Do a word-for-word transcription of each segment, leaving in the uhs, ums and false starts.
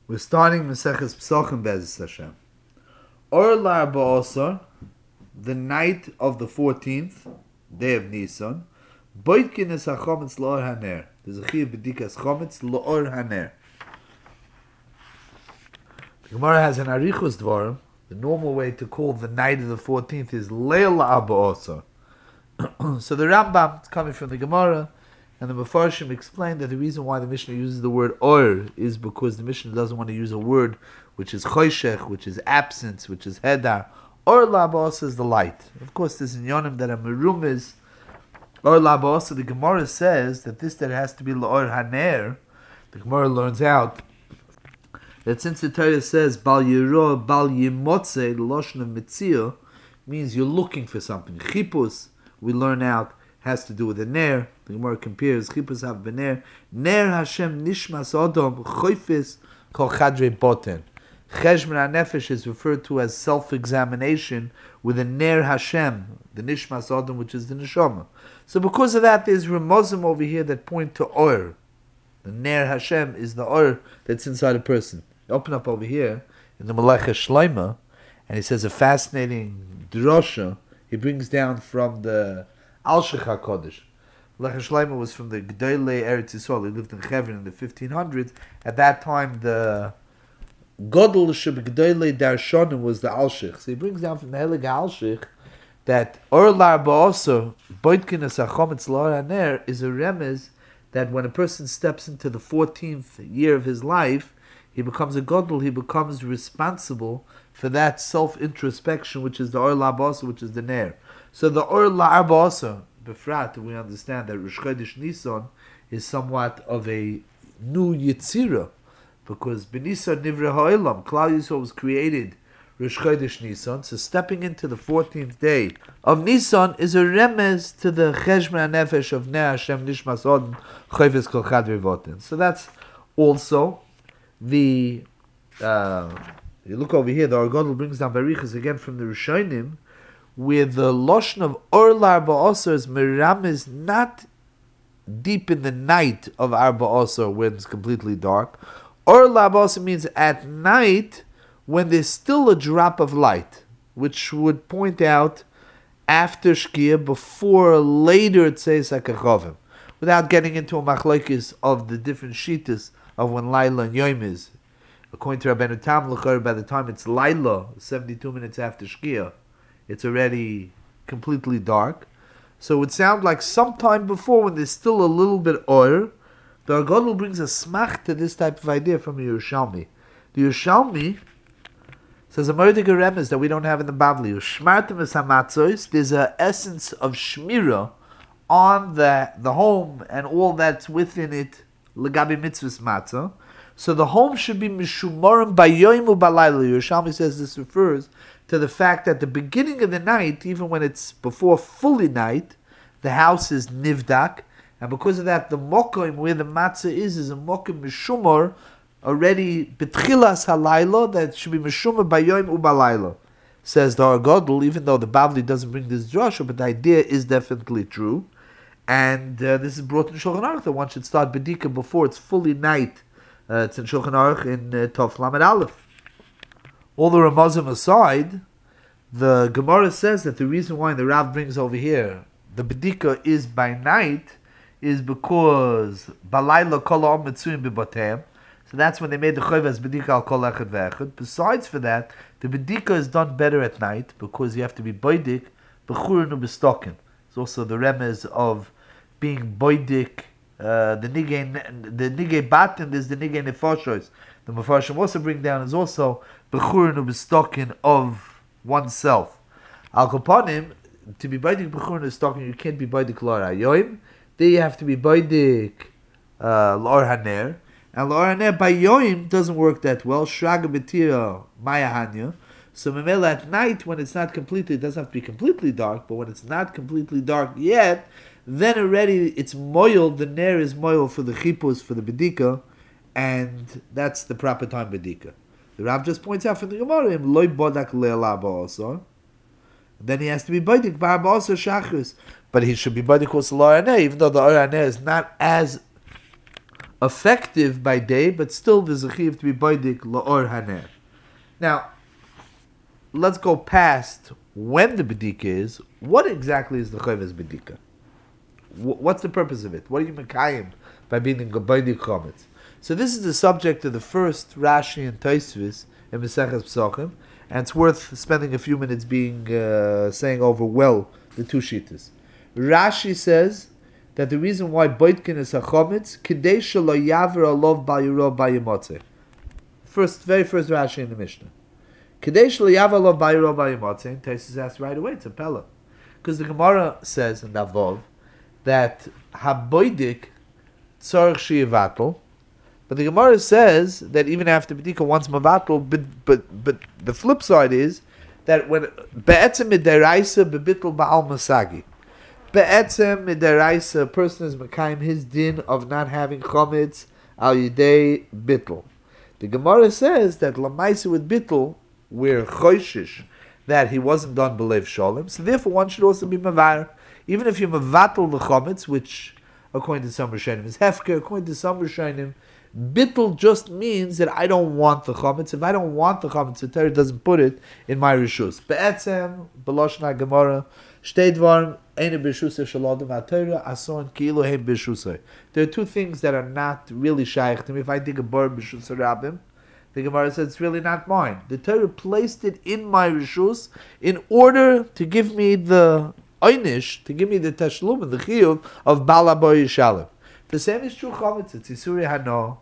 We're starting Maseches Pesachim Be'ezus Hashem. Or Lar Ba'asar, the night of the fourteenth day of Nisan, Boitkin es HaChometz L'or Haner. There's a Chiyuv B'dikas Chometz L'or Haner. The Gemara has an Arichos Dvarim. The normal way to call the night of the fourteenth is Leil Ba'asar. So the Rambam is coming from the Gemara, and the Mefarshim explained that the reason why the Mishnah uses the word or is because the Mishnah doesn't want to use a word which is choshech, which is absence, which is hedar. Or labos is the light. Of course, there's in Yonim that are merumiz. Or labos, the Gemara says that this that has to be l'or haner. The Gemara learns out that since the Torah says bal yiro bal yimotze, the lashon of mitzio means you're looking for something. Chipus, we learn out, has to do with a ner. The Gemara compares chipus have bener. Ner Hashem nishmas odom choifis kol chadre boten. Cheshmer HaNefesh is referred to as self-examination with a ner Hashem, the nishmas odom, which is the neshama. So because of that, there's remozim over here that point to or. The ner Hashem is the or that's inside a person. You open up over here in the Melecha Shloima, and he says a fascinating drosha. He brings down from the Al-Shech HaKodesh. Melecha Shloima was from the G'dolei Eretz Yisrael. He lived in Hebron in the fifteen hundreds. At that time, the Godel Sheb G'dolei Darshonim was the Al-Shech. So he brings down from the Helig Al-Shech that Or Lar Ba'asar, Boitkin es HaChometz L'or Haner, is a remez that when a person steps into the fourteenth year of his life, he becomes a Godel, he becomes responsible for that self-introspection, which is the Or Lar Ba'asar, which is the Ner. So the Or Lar Ba'asar, Befrat, we understand that Rosh Chodesh Nisan is somewhat of a new Yetzirah, because B'Nisan Nivra Ha'olam, Klal Yisrael was created Rosh Chodesh Nisan, so stepping into the fourteenth day of Nisan is a remez to the Cheshmer HaNefesh of Ner Hashem Nishmas Odom Choifes Kol Chadre Voten. So that's also the, uh, you look over here, the Argodel brings down Barichas again from the Rishonim, where the Lashon of Or Lar Ba'asar is Meram is not deep in the night of Ar Ba'asar when it's completely dark. Or Lar Ba'asar means at night when there's still a drop of light, which would point out after Shkia, before or later Tzeis HaKachovim, without getting into a machlokes of the different shitas of when Laila and Yom is. According to Rabbeinu Tam L'chor, by the time it's Laila, seventy-two minutes after Shkia, it's already completely dark. So it would sound like sometime before, when there's still a little bit oil. The Argodel brings a smach to this type of idea from Yerushalmi. The Yerushalmi says a murder remes that we don't have in the Bavli. Shmartem es hamatzos. There's an essence of shmira on the the home and all that's within it. Legabi mitzvahs matzah. So the home should be mishumorim bayoim ubalayla. Yerushalmi says this refers to the fact that the beginning of the night, even when it's before fully night, the house is nivdak, and because of that, the mokim where the matzah is is a mokim mishumor already betchilas halayla that should be mishumor bayoim ubalayla. Says the Argodel, even though the Bavli doesn't bring this drasha, but the idea is definitely true, and uh, this is brought in Shulchan Aruch that one should start bedika before it's fully night. Uh, it's in Shulchan Aruch in uh, Tov Lamed Aleph. All the Ramazim aside, the Gemara says that the reason why the Rav brings over here the bedika is by night is because balayla kol ha'om mitzuim b'bateim. So that's when they made the chayvas bedika al kol echad ve'echad. Besides for that, the bedika is done better at night because you have to be boidik b'churin u'b'stokin. It's also the remez of being boidik. Uh, the nigay the nigay batin is the nigay nefashos. The Mefarshim also bring down is also b'churin u'b'stokin of oneself. Al kapanim, to be baidik b'churin u'b'stokin, you can't be baidik l'or hayoim. There you have to be baidik uh, l'or haner. And l'or haner by yoim doesn't work that well. Shraga b'tira maya hanya. So memela at night, when it's not completely, it doesn't have to be completely dark, but when it's not completely dark yet, then already it's moil, the ner is moil for the chipus, for the bedika, and that's the proper time bedika. The Rav just points out from the Gemara, loy bodak le'ala ba'asar. Then he has to be bodik bar ba'asar shachris. But he should be bodik also l'or haneh, even though the or haneh is not as effective by day, but still there's a chiv to be boidik la'or haner. Now, let's go past when the bedika is. What exactly is the chayvas bedika? What's the purpose of it? What are you mekayim by being in boidik chometz? So this is the subject of the first Rashi and Tosfos in Maseches Pesachim, and it's worth spending a few minutes being uh, saying over well the two shittas. Rashi says that the reason why boitkin is a chometz kidei shelo yaver alov bayiro bayimotze. First, very first Rashi in the Mishnah. Kidei shelo yaver alov bayiro bayimotze. And Tosfos asks right away, it's a pella, because the Gemara says in Davov that haboidik tzarich sheyivatel. But the Gemara says that even after B'dika once Mavatal, but, but but the flip side is that when Be'etzem midaraisa bebitl ba'al masagi, Be'etzem midaraisa, a person is mekayim his din of not having chometz al yidei bitl. The Gemara says that lamaisa with bitl we're choishish that he wasn't done b'leiv shalom, so therefore one should also be mavar, even if you mavatal the chometz, which according to some Rishonim is hefker, according to some Rishonim. Bittul just means that I don't want the chametz. If I don't want the chametz, the Torah doesn't put it in my rishus. Be'etzem, b'loshna Gemara, shtei dvarim, eine b'rishusay shalodem ha'Torah, ason ki'ilu heim b'rishusay. There are two things that are not really shaykh to me. If I dig a bar b'rishusay rabbim, the Gemara says it's really not mine. The Torah placed it in my rishus in order to give me the einish, to give me the tashlum and the chiyuv of balaboy yishalem. The same is true chametz. It's Yisuri Hano.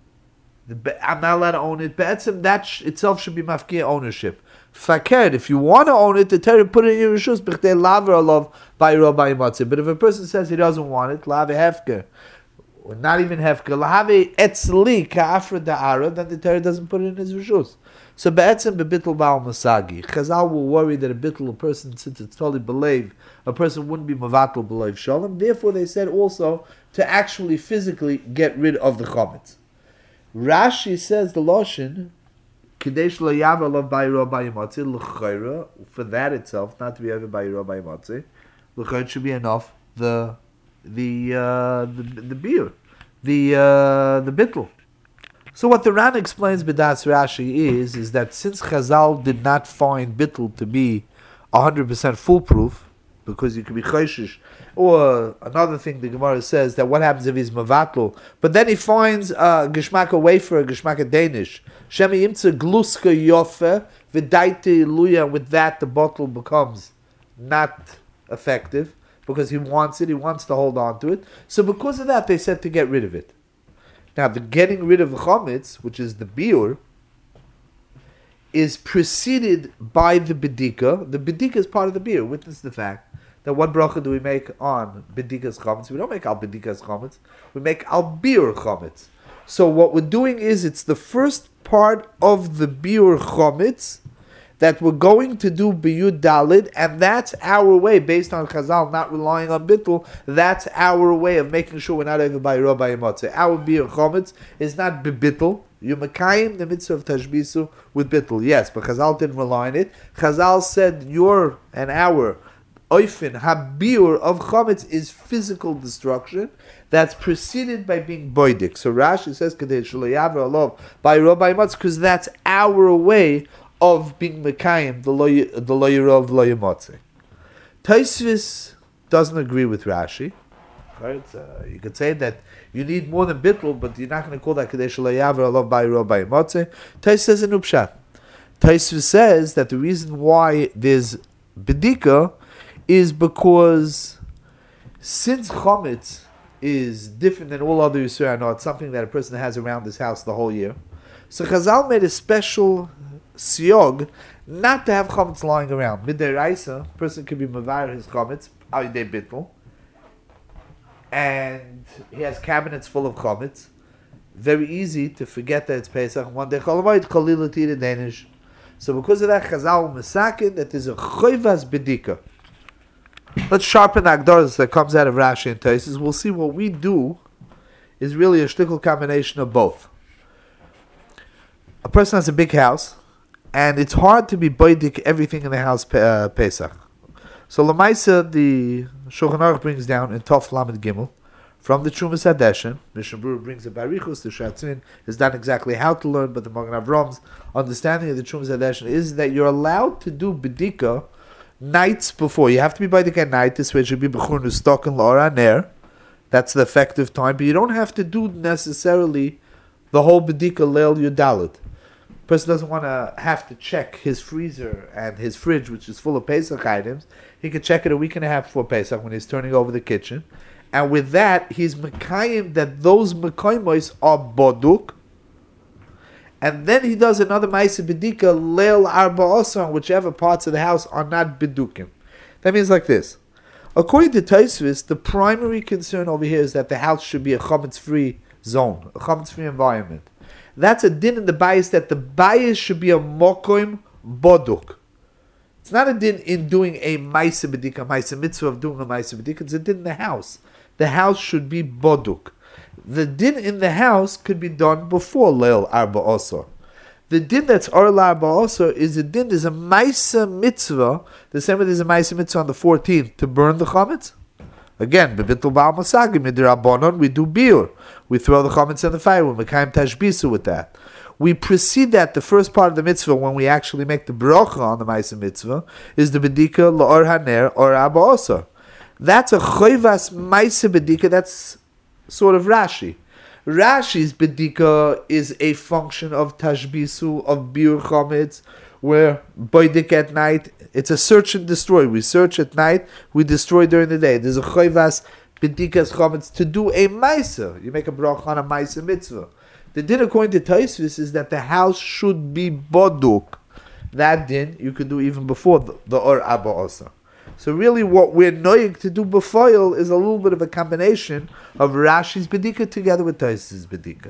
I'm not allowed to own it. But that sh- itself should be mafkia ownership. Fakir, if you want to own it, the Torah put it in your rishus. B'chtei laver alav ba'iro ba'yimatzeh. But if a person says he doesn't want it, lave hefker, or not even hefker, lave etzli ka'afra da'ara, then the Torah doesn't put it in his rishus. So be'etzem bebitl ba'al masagi. Chazal will worry that a bitl, a person, since it's totally believed, a person wouldn't be mavatal b'leiv shalom. Therefore, they said also to actually physically get rid of the chometz. Rashi says the loshin kadesh lo yaver lo bayiro bayimotzi l'chayra, for that itself not to be ever bayiro bayimotzi l'chayra should be enough the the uh, the the beer the uh, the bittul. So what the Ran explains b'das Rashi is is that since Chazal did not find bittul to be a hundred percent foolproof, because you can be choishish. Or another thing the Gemara says, that what happens if he's mavatl, but then he finds a geshmaka wafer, a geshmaka danish. Shemi imtza gluska yofe, v'daite luya, with that the bottle becomes not effective, because he wants it, he wants to hold on to it. So because of that, they said to get rid of it. Now, the getting rid of the chometz, which is the biur, is preceded by the bedika. The bedika is part of the biur. Witness the fact that what bracha do we make on bedikas chametz? We don't make al bedikas chametz. We make al biur chametz. So what we're doing is it's the first part of the biur chametz that we're going to do biyud dalid, and that's our way, based on Chazal not relying on bittul. That's our way of making sure we're not over by Rabbi Yimotzeh. Our biur chametz is not bibittul. You mekayim the mitzvah of tashbisu with bittul, yes, but Chazal didn't rely on it. Chazal said your and our oifen habiur of chametz is physical destruction that's preceded by being boidik. So Rashi says kadei shelo yaver alov by Rabbi Yimotzeh, because that's our way of being mekayim the lo the lo yirov lo yimotzeh. Tosfos doesn't agree with Rashi. Right? Uh, you could say that you need more than bittul, but you're not going to call that kadesh layaver alav ba'iro ba'imotze. Tosfos says in upshat. Tosfos says that the reason why there's bedika is because since chometz is different than all other yisur, no, it's something that a person has around his house the whole year. So Chazal made a special siyog not to have chometz lying around. Midiraisa, a person could be mavar his chometz al yidei bittul, and he has cabinets full of chometz. Very easy to forget that it's Pesach. One day, cholamayit chalila tira danish. So because of that, Chazal mesakin that there's a choivas bedika. Let's sharpen the agdaras that comes out of Rashi and Tosfos. We'll see what we do is really a shtickle combination of both. A person has a big house, and it's hard to be boidik everything in the house uh, Pesach. So Lamaisa, the Shulchan Aruch brings down in Tov Lamed Gimel from the Trumas Hadeshin. Mishnah Berurah brings a Barichus, the Shatzin is not exactly how to learn, but the Magen Avram's understanding of the Trumas Hadeshin is that you're allowed to do Bedika nights before. You have to be Baidik at night, this way it should be Bechur Nustok and La'or Haner. That's the effective time, but you don't have to do necessarily the whole Bedika Leil Yudalit. Person doesn't want to have to check his freezer and his fridge, which is full of Pesach items. He could check it a week and a half before Pesach when he's turning over the kitchen. And with that, he's Mekayim that those Mekayimos are Boduk. And then he does another Maisa Bedika, Leil Arba Osar, whichever parts of the house are not Bedukim. That means like this. According to Tosfos, the primary concern over here is that the house should be a Chametz-free zone, a Chametz-free environment. That's a din in the bias that the bias should be a mokoim boduk. It's not a din in doing a ma'aseh bedika, ma'aseh mitzvah of doing a ma'aseh bedika. It's a din in the house. The house should be boduk. The din in the house could be done before leil arba osor. The din that's or arba osor is a din. There's a ma'aseh mitzvah. The same way there's a ma'aseh mitzvah on the fourteenth to burn the chametz. Again, bebitul ba'al masagim midrabanon, we do biur. We throw the chametz in the fire. We mekayim tashbisu with that. We precede that, the first part of the mitzvah, when we actually make the bracha on the ma'aseh mitzvah, is the bedika la'or haner or abba osar. That's a choivas ma'aseh bedika. That's sort of Rashi. Rashi's bedika is a function of tashbisu, of biur chametz, where boidik at night, it's a search and destroy. We search at night, we destroy during the day. There's a choivas bedikas chametz to do a ma'aseh. You make a bracha on a ma'aseh mitzvah. The din according to Tosfos is that the house should be boduk. That din you could do even before the, the or abba osa. So really what we're noyig to do before is a little bit of a combination of Rashi's bedika together with Tosfos' bedika.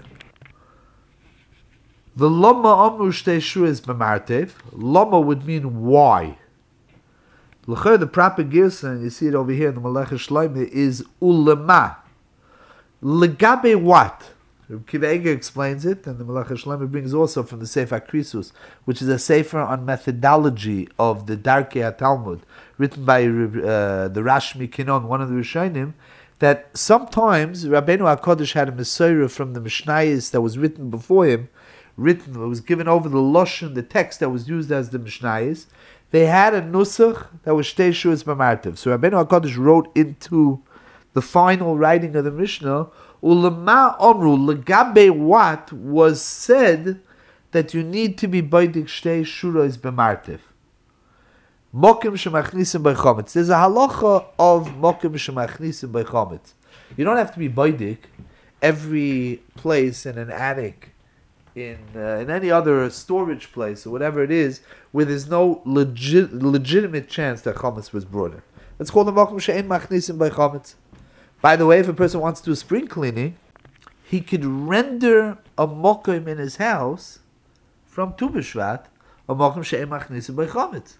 The lama amru shtei shuas b'martev. Lama would mean why. L'cher, the proper girsa, and you see it over here in the Melech Shloimeh, is ulema. Legabe what? Kiva Eger explains it, and the Melech Shloimeh brings also from the Sefer Krisus, which is a sefer on methodology of the Darkei HaTalmud, written by uh, the Rashmi Kinon, one of the Rishonim, that sometimes Rabbeinu HaKadosh had a Mesorah from the Mishnayos that was written before him, written, it was given over the Lashon, the text that was used as the Mishnayos. They had a Nusach that was Shtei Shuas B'martev. So Rabbeinu HaKadosh wrote into the final writing of the Mishnah, Ulema Omru, Legabe what was said that you need to be Baidik Shtei Shuras B'martev. Mokim Shemachnisim B'chometz. There's a halacha of Mokim Shemachnisim B'chometz. You don't have to be Baidik every place in an attic, in uh, in any other storage place or whatever it is, where there's no legit, legitimate chance that chametz was brought in. It's called the makom she'en machnisim by chametz. By the way, if a person wants to do spring cleaning, he could render a mokom in his house from Tu B'Shvat a makom she'en machnisim by chametz.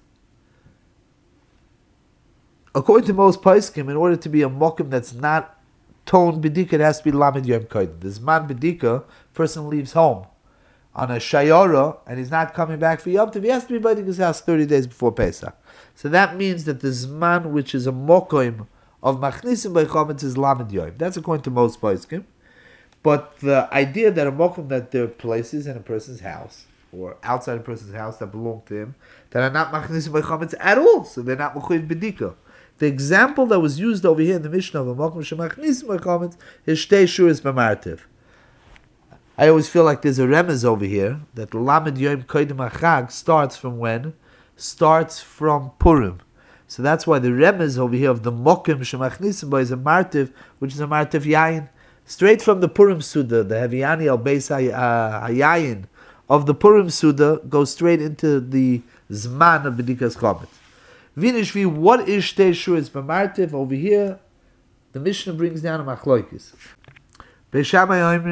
According to most poskim, in order to be a mokom that's not tone bedika, it has to be lamed yom kodim. This man bedika, person leaves home on a shayara, and he's not coming back for Yom Tov, he has to be by his house thirty days before Pesach. So that means that the Zman, which is a mokoim of Machnisim by Chometz, is Lamed Yom. That's according to most poskim. But the idea that a mokoim, that there are places in a person's house, or outside a person's house that belong to him, that are not Machnisim by Chometz at all, so they're not Mechuyev B'dika. The example that was used over here in the Mishnah of a mokoim shemachnisim by Chometz is Shtei Shuras B'martev. I always feel like there's a remez over here that Lamed Yom Kodim HaChag starts from when? Starts from Purim. So that's why the remez over here of the Mokim Shemachnisim Bo is a Martiv, which is a Martiv Yayin. Straight from the Purim Suda, the Heviani al Beis HaYayin of the Purim Suda goes straight into the Zman of B'dikas Chometz. Vinishvi, what is Shtei Shuras B'martiv? Over here, the Mishnah brings down a Machloikis. Where's the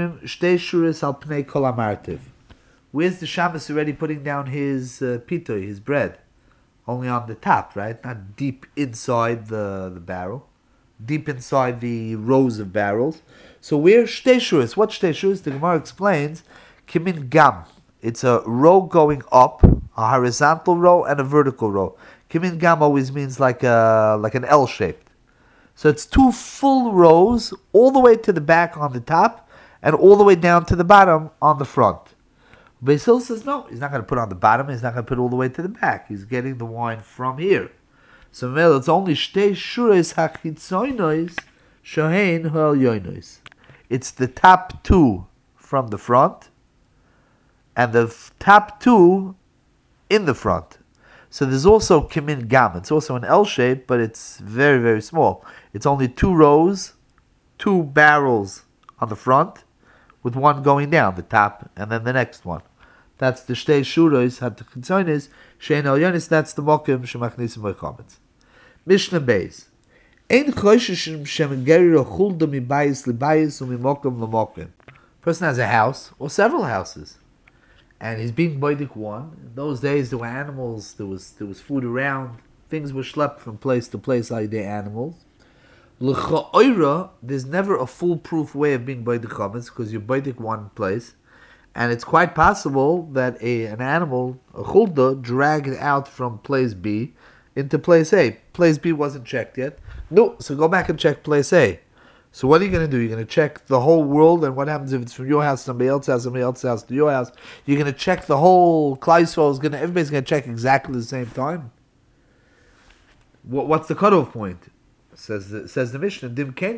Shabbos already putting down his uh, pitoy, his bread? Only on the top, right? Not deep inside the, the barrel. Deep inside the rows of barrels. So where's shtei shuras? What shtei shuras? The Gemara explains, kimin gam. It's a row going up, a horizontal row and a vertical row. Kimin gam always means like a like an L shaped. So it's two full rows, all the way to the back on the top, and all the way down to the bottom on the front. Beis Hillel says no, he's not going to put it on the bottom, he's not going to put it all the way to the back. He's getting the wine from here. So it's only shtei shuros hachitzonos shohein ha'elyonos. It's the top two from the front, and the f- top two in the front. So there's also kimin gam. It's also an L shape, but it's very, very small. It's only two rows, two barrels on the front, with one going down, the top, and then the next one. That's the shtei shuros hachitzonos shohein ha'elyonos. That's the mokim shemachnisim b'chametz. Mishnah Beis. Ein choshishim shem gerir chulda mi bayis li bayis u mi mokum la mokum. Person has a house or several houses, and he's being boidik one. In those days, there were animals. There was there was food around. Things were schlepped from place to place by the animals. L'cha'oira, there's never a foolproof way of being boidik chametz because you're boidik one place, and it's quite possible that a an animal, a chulda, dragged out from place B into place A. Place B wasn't checked yet. No, so go back and check place A. So what are you going to do? You're going to check the whole world, and what happens if it's from your house to somebody else's house, somebody else's house to your house? You're going to check the whole Klal Yisrael is going to, everybody's going to check exactly the same time. What, what's the cutoff point? Says the, says the Mishnah.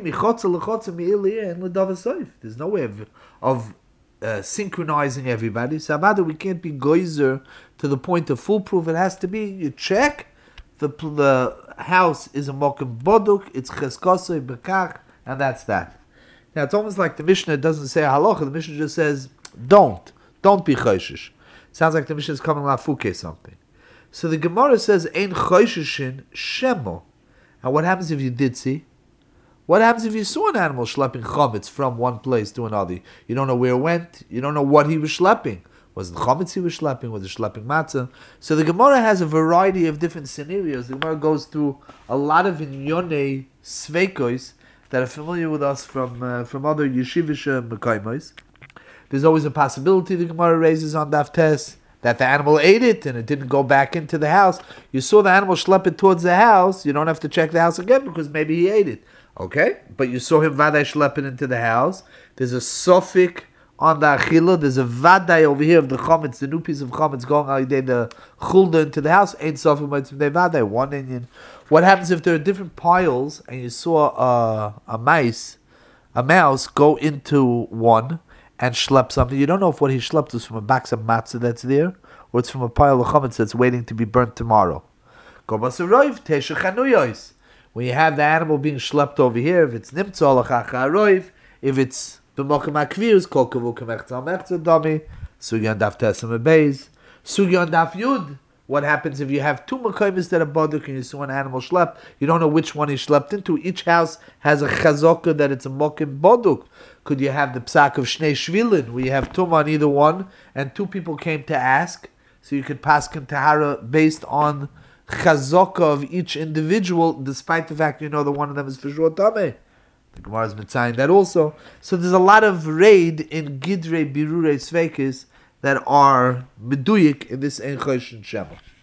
There's no way of, of uh, synchronizing everybody. So rather we can't be geyser to the point of foolproof. It has to be, you check. The the house is a mokum boduk, it's cheskosei bekach, and that's that. Now it's almost like the Mishnah doesn't say halacha, the Mishnah just says, don't, don't be choshish. Sounds like the Mishnah is coming lafuke something. So the Gemara says, ein choshishin shemo. And what happens if you did see? What happens if you saw an animal schlepping chametz from one place to another? You don't know where it went, you don't know what he was schlepping. Was it chametz he was schlepping? Was it schlepping matzah? So the Gemara has a variety of different scenarios. The Gemara goes through a lot of inyonei sveikos that are familiar with us from uh, from other yeshivish mekaimos. There's always a possibility the Gemara raises on Daf Tes that the animal ate it and it didn't go back into the house. You saw the animal schlepp it towards the house. You don't have to check the house again because maybe he ate it. Okay, but you saw him vaday schlepp it into the house. There's a suffix on the achila, there's a vaday over here of the chametz, the new piece of chametz going out the chulda into the house. Ain't sofim mitzvah vaday. One Indian. What happens if there are different piles and you saw a a mice, a mouse go into one and schlep something? You don't know if what he schlepped is from a box of matzah that's there, or it's from a pile of chametz that's waiting to be burnt tomorrow. When you have the animal being schlepped over here, if it's nimtzah lachacharoiv, if it's b'mokum akvirus, kol kavu kemechtzal mechtzah dami, sugi on daf tesam beis, sugi on daf yud. What happens if you have two mekaymis that are boduk and you saw an animal schlepped? You don't know which one he schlepped into. Each house has a chazokah that it's a mokim boduk. Could you have the psak of shnei shvilin, where you have tum on either one, and two people came to ask, so you could pass tahara based on chazokah of each individual, despite the fact you know that one of them is for sure tameh. The Gemara is mitzayin that also. So there's a lot of raid in Gidrei Birurei Sveikis that are meduyik in this Ein Choshen Shema.